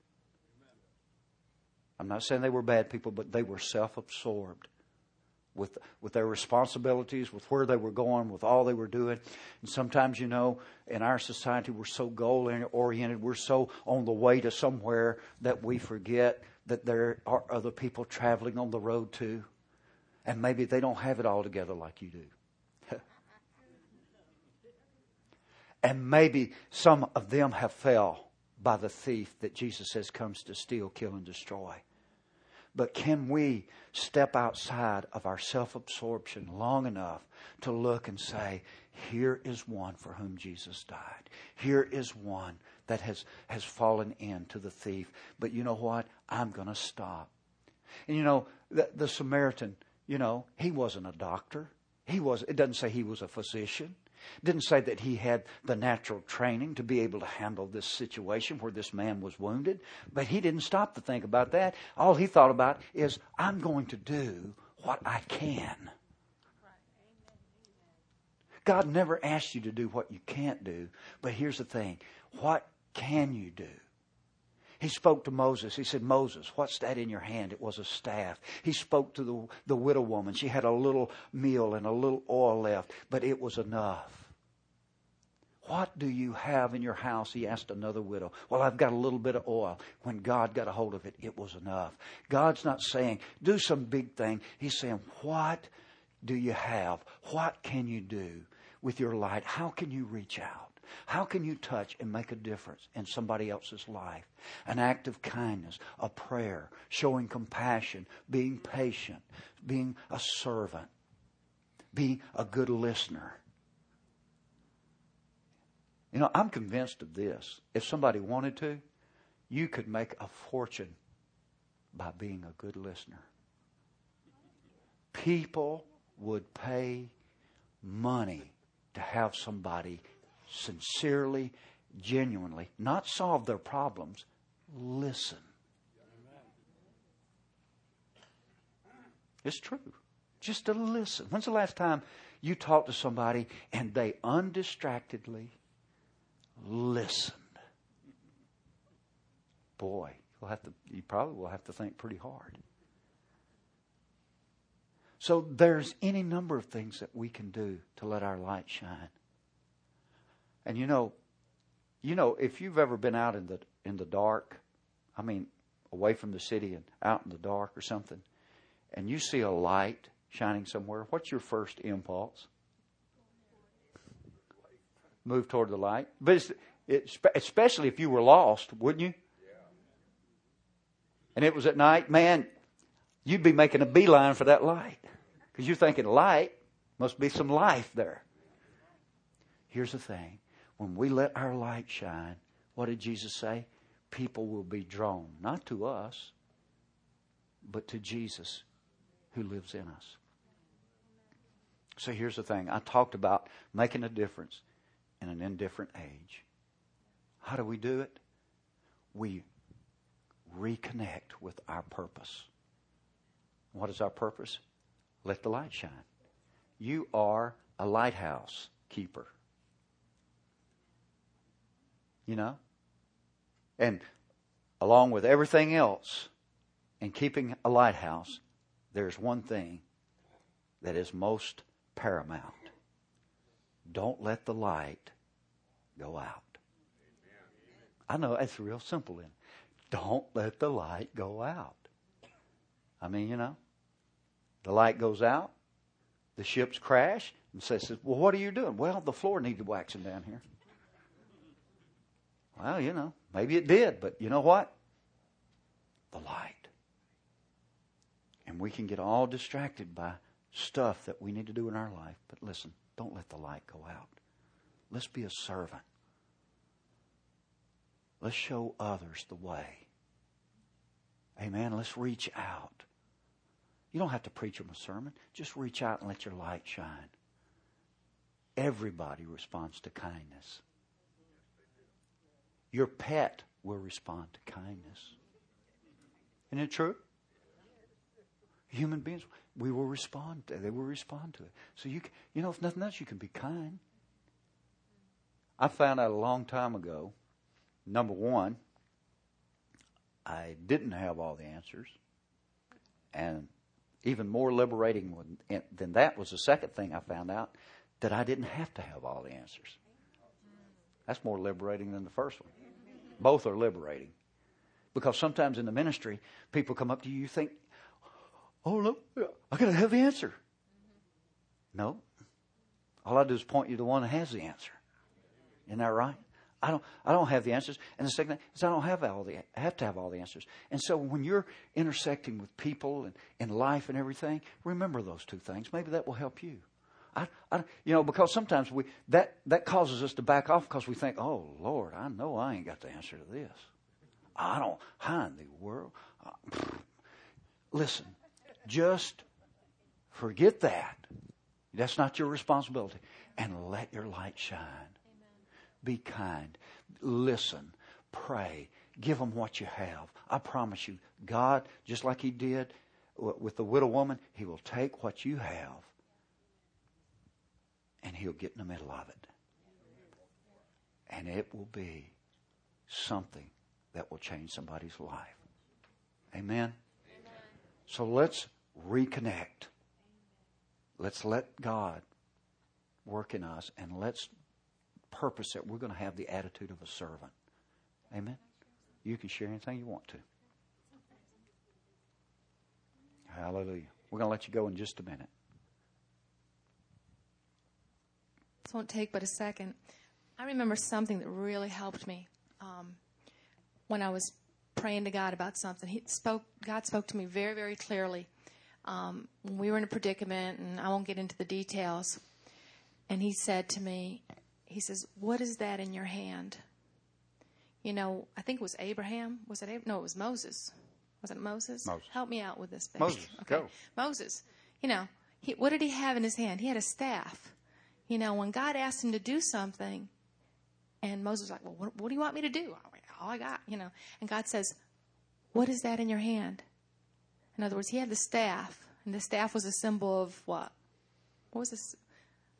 S1: I'm not saying they were bad people, but they were self-absorbed with with their responsibilities, with where they were going, with all they were doing. And sometimes, you know, in our society, we're so goal-oriented, we're so on the way to somewhere that we forget that there are other people traveling on the road too. And maybe they don't have it all together like you do. And maybe some of them have fell by the thief that Jesus says comes to steal, kill, and destroy. But can we step outside of our self-absorption long enough to look and say, here is one for whom Jesus died. Here is one that has, has fallen into the thief. But you know what? I'm going to stop. And you know, the, the Samaritan, you know, he wasn't a doctor. He was. It doesn't say he was a physician. It didn't say that he had the natural training to be able to handle this situation where this man was wounded. But he didn't stop to think about that. All he thought about is, I'm going to do what I can. God never asked you to do what you can't do. But here's the thing. What can you do? He spoke to Moses. He said, Moses, what's that in your hand? It was a staff. He spoke to the, the widow woman. She had a little meal and a little oil left, but it was enough. What do you have in your house? He asked another widow. Well, I've got a little bit of oil. When God got a hold of it, it was enough. God's not saying, do some big thing. He's saying, what do you have? What can you do with your light? How can you reach out? How can you touch and make a difference in somebody else's life? An act of kindness, a prayer, showing compassion, being patient, being a servant, being a good listener. You know, I'm convinced of this. If somebody wanted to, you could make a fortune by being a good listener. People would pay money to have somebody sincerely, genuinely, not solve their problems, listen. It's true. Just to listen. When's the last time You talk to somebody and they undistractedly listened. Boy, you'll have to, you probably will have to think pretty hard. So there's any number of things that we can do to let our light shine. And you know, you know, if you've ever been out in the in the dark, I mean, away from the city and out in the dark or something, and you see a light shining somewhere, what's your first impulse? Move toward the light. But it's, it's, especially if you were lost, wouldn't you? And it was at night, man, you'd be making a beeline for that light. Because you're thinking, light, must be some life there. Here's the thing. When we let our light shine, what did Jesus say? People will be drawn, not to us, but to Jesus who lives in us. So here's the thing. I talked about making a difference in an indifferent age. How do we do it? We reconnect with our purpose. What is our purpose? Let the light shine. You are a lighthouse keeper. You know? And along with everything else, in keeping a lighthouse, there's one thing that is most paramount. Don't let the light go out. I know it's real simple. In Don't let the light go out. I mean, you know, the light goes out, the ships crash, and says, well, what are you doing? Well, the floor needed waxing down here. Well, you know, maybe it did, but you know what? The light. And we can get all distracted by stuff that we need to do in our life. But listen, don't let the light go out. Let's be a servant. Let's show others the way. Amen. Let's reach out. You don't have to preach them a sermon. Just reach out and let your light shine. Everybody responds to kindness. Your pet will respond to kindness. Isn't it true? Human beings, we will respond to, they will respond to it. So you can, you know, if nothing else, you can be kind. I found out a long time ago, number one, I didn't have all the answers. And even more liberating than that was the second thing I found out, that I didn't have to have all the answers. That's more liberating than the first one. Both are liberating. Because sometimes in the ministry, people come up to you, you think, oh, no, I got to have the answer. No. All I do is point you to the one that has the answer. Isn't that right? I don't I don't have the answers. And the second thing is I don't have all the I have to have all the answers. And so when you're intersecting with people and in life and everything, remember those two things. Maybe that will help you. I, I you know, because sometimes we that, that causes us to back off because we think, oh, Lord, I know I ain't got the answer to this. I don't, how in the world? Uh, listen, just forget that. That's not your responsibility. And let your light shine. Be kind. Listen. Pray. Give them what you have. I promise you, God, just like He did with the widow woman, He will take what you have and He'll get in the middle of it. And it will be something that will change somebody's life. Amen? Amen. So let's reconnect. Let's let God work in us, and let's purpose that we're going to have the attitude of a servant. Amen? You can share anything you want to. Hallelujah. We're going to let you go in just a minute.
S2: This won't take but a second. I remember something that really helped me um, when I was praying to God about something. He spoke. God spoke to me very, very clearly. Um, when we were in a predicament, and I won't get into the details, and He said to me, He says, what is that in your hand? You know, I think it was Abraham. Was it Abraham? No, it was Moses. Was it Moses?
S1: Moses.
S2: Help me out with this thing.
S1: Moses,
S2: okay.
S1: go.
S2: Moses. You know, he, what did he have in his hand? He had a staff. You know, when God asked him to do something, and Moses was like, well, what, what do you want me to do? All I got, you know. And God says, what is that in your hand? In other words, he had the staff, and the staff was a symbol of what? What was this?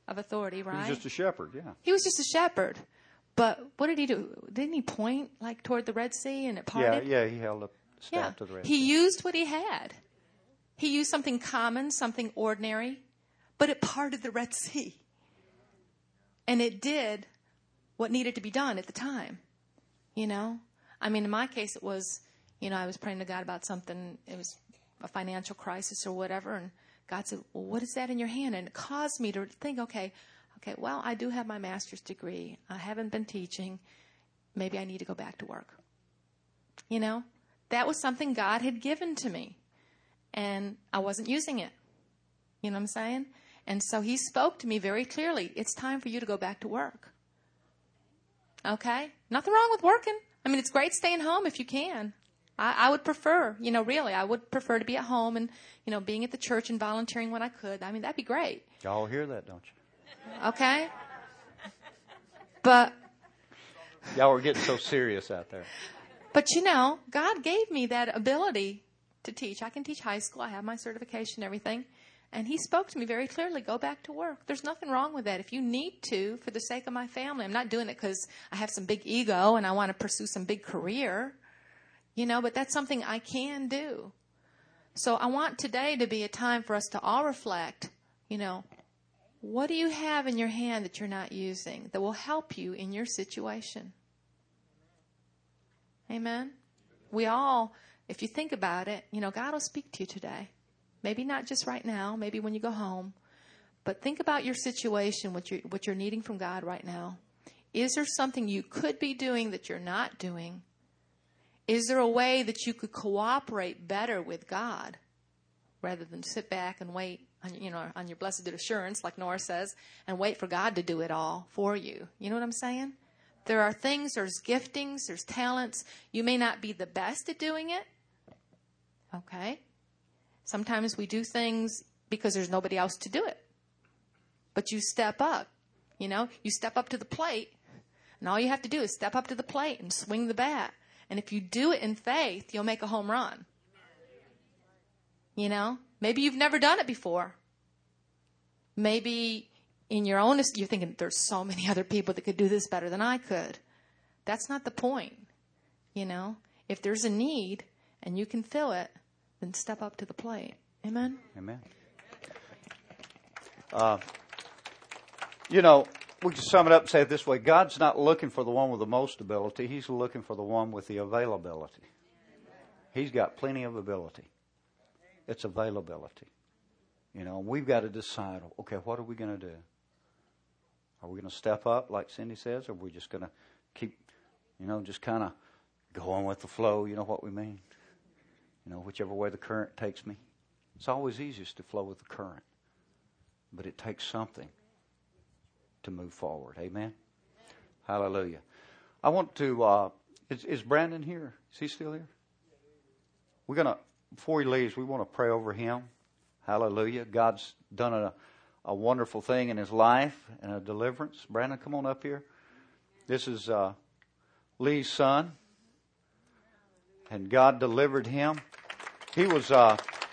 S2: of authority, right?
S1: He was just a shepherd, yeah.
S2: He was just a shepherd. But what did he do? Didn't he point like toward the Red Sea and it parted?
S1: Yeah, yeah, he held up the staff
S2: Yeah.
S1: to the Red
S2: He
S1: Sea.
S2: used what he had. He used something common, something ordinary, but it parted the Red Sea. And it did what needed to be done at the time. You know? I mean, in my case, it was, you know, I was praying to God about something. It was a financial crisis or whatever. And God said, well, what is that in your hand? And it caused me to think, okay, okay, well, I do have my master's degree. I haven't been teaching. Maybe I need to go back to work. You know? That was something God had given to me. And I wasn't using it. You know what I'm saying? And so he spoke to me very clearly. It's time for you to go back to work. Okay? Nothing wrong with working. I mean, it's great staying home if you can. I, I would prefer, you know, really, I would prefer to be at home and, you know, being at the church and volunteering when I could. I mean, that'd be great.
S1: Y'all hear that, don't you?
S2: Okay? But,
S1: Y'all were getting so serious out there.
S2: but you know, God gave me that ability to teach. I can teach high school. I have my certification and everything. And he spoke to me very clearly, go back to work. There's nothing wrong with that. If you need to, for the sake of my family, I'm not doing it because I have some big ego and I want to pursue some big career, you know, but that's something I can do. So I want today to be a time for us to all reflect, you know, what do you have in your hand that you're not using that will help you in your situation? Amen? We all, if you think about it, you know, God will speak to you today. Maybe not just right now, maybe when you go home. But think about your situation, what you're, what you're needing from God right now. Is there something you could be doing that you're not doing? Is there a way that you could cooperate better with God rather than sit back and wait, on, you know, on your blessed assurance, like Nora says, and wait for God to do it all for you? You know what I'm saying? There are things, there's giftings, there's talents. You may not be the best at doing it. Okay? Sometimes we do things because there's nobody else to do it. But you step up, you know, you step up to the plate, and all you have to do is step up to the plate and swing the bat. And if you do it in faith, you'll make a home run. You know, maybe you've never done it before. Maybe in your own, you're thinking there's so many other people that could do this better than I could. That's not the point. You know, if there's a need and you can fill it, then step up to the plate. Amen?
S1: Amen. Uh, you know, we can sum it up and say it this way. God's not looking for the one with the most ability. He's looking for the one with the availability. He's got plenty of ability. It's availability. You know, we've got to decide, okay, what are we going to do? Are we going to step up, like Cindy says, or are we just going to keep, you know, just kind of going with the flow? You know what we mean? You know, whichever way the current takes me. It's always easiest to flow with the current. But it takes something to move forward. Amen? Hallelujah. I want to, uh, is, is Brandon here? Is he still here? We're going to, before he leaves, we want to pray over him. Hallelujah. God's done a, a wonderful thing in his life and a deliverance. Brandon, come on up here. This is uh, Lee's son. And God delivered him. He was, uh,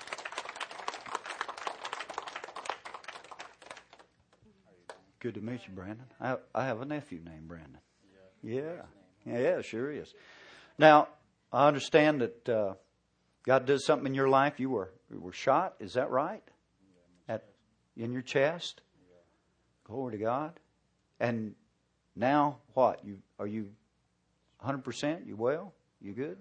S1: good to meet you, Brandon. I, I have a nephew named Brandon. Yeah. Yeah, sure is. Now, I understand that uh, God did something in your life. You were you were shot. Is that right? At in your chest. Glory to God. And now what? You are you one hundred percent? You well? You good?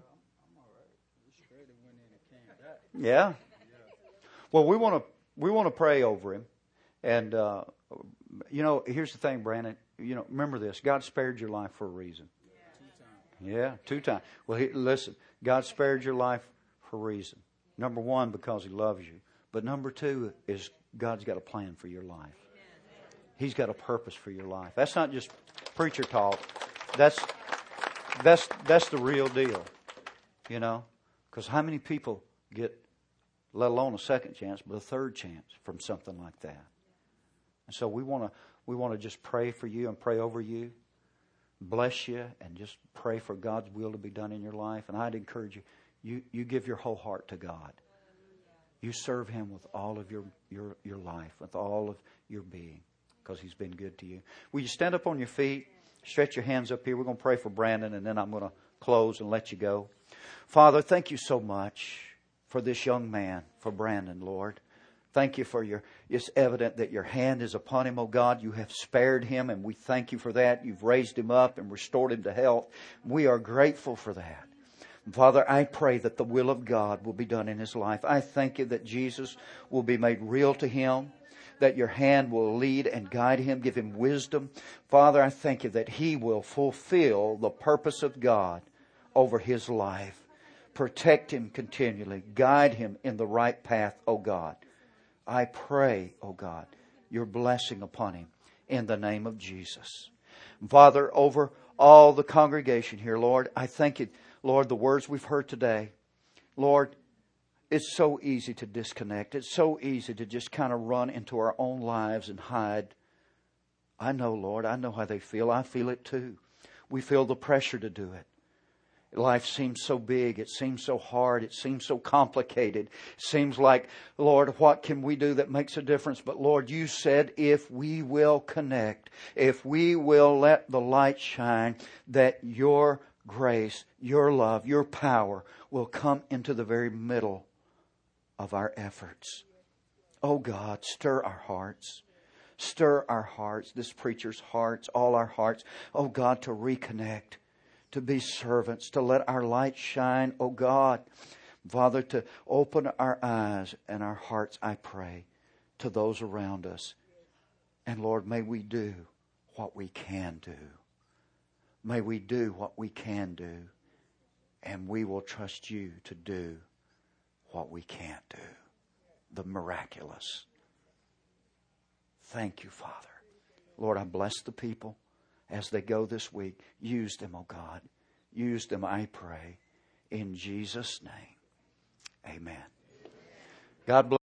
S1: Yeah. Well, we want to we want to pray over him, and uh, you know, here's the thing, Brandon. You know, remember this: God spared your life for a reason. Yeah, two times. Well, he, listen, God spared your life for a reason. Number one, because He loves you, but number two is God's got a plan for your life. He's got a purpose for your life. That's not just preacher talk. That's that's that's the real deal. You know, because how many people get, let alone a second chance, but a third chance from something like that? And so we want to we want to just pray for you and pray over you, bless you, and just pray for God's will to be done in your life. And I'd encourage you, you, you give your whole heart to God. You serve Him with all of your, your, your life, with all of your being. because He's been good to you. Will you stand up on your feet? Stretch your hands up here. We're going to pray for Brandon, and then I'm going to close and let you go. Father, thank you so much for this young man, for Brandon, Lord. Thank you for your, it's evident that your hand is upon him, oh God. You have spared him, and we thank you for that. You've raised him up and restored him to health. We are grateful for that. Father, I pray that the will of God will be done in his life. I thank you that Jesus will be made real to him, that your hand will lead and guide him, give him wisdom. Father, I thank you that he will fulfill the purpose of God over his life. Protect him continually. Guide him in the right path, oh God. I pray, oh God, your blessing upon him in the name of Jesus. Father, over all the congregation here, Lord, I thank you, Lord, the words we've heard today. Lord, it's so easy to disconnect. It's so easy to just kind of run into our own lives and hide. I know, Lord, I know how they feel. I feel it too. We feel the pressure to do it. Life seems so big. It seems so hard. It seems so complicated. It seems like, Lord, what can we do that makes a difference? But Lord, you said if we will connect, if we will let the light shine, that your grace, your love, your power will come into the very middle of our efforts. Oh God, stir our hearts. Stir our hearts, this preacher's hearts, all our hearts. Oh God, to reconnect, to be servants, to let our light shine. Oh God, Father, to open our eyes and our hearts, I pray, to those around us. And Lord, may we do what we can do. May we do what we can do. And we will trust you to do what we can't do. The miraculous. Thank you, Father. Lord, I bless the people as they go this week. Use them, oh God. Use them, I pray. In Jesus' name. Amen. God bless.